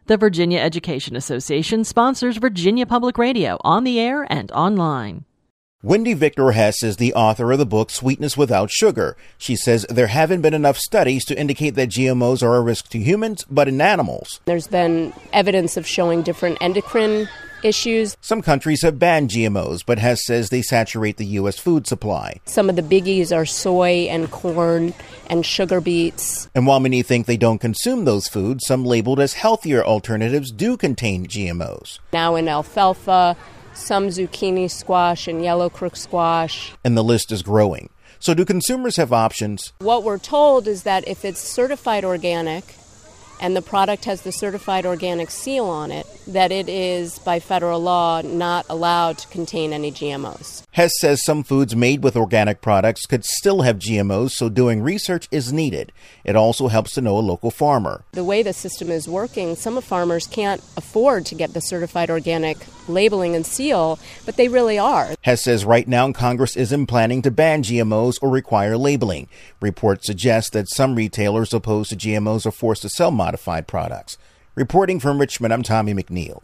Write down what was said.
The Virginia Education Association sponsors Virginia Public Radio on the air and online. Wendy Victor Hess is the author of the book Sweetness Without Sugar. She says there haven't been enough studies to indicate that GMOs are a risk to humans, but in animals. There's been evidence of showing different endocrine issues. Some countries have banned GMOs, but Hess says they saturate the U.S. food supply. Some of the biggies are soy and corn and sugar beets. And while many think they don't consume those foods, some labeled as healthier alternatives do contain GMOs. Now in alfalfa, some zucchini squash and yellow crook squash. And the list is growing. So do consumers have options? What we're told is that if it's certified organic and the product has the certified organic seal on it, that it is, by federal law, not allowed to contain any GMOs. Hess says some foods made with organic products could still have GMOs, so doing research is needed. It also helps to know a local farmer. The way the system is working, some farmers can't afford to get the certified organic labeling and seal, but they really are. Hess says right now Congress isn't planning to ban GMOs or require labeling. Reports suggest that some retailers opposed to GMOs are forced to sell modified products. Reporting from Richmond, I'm Tommy McNeil.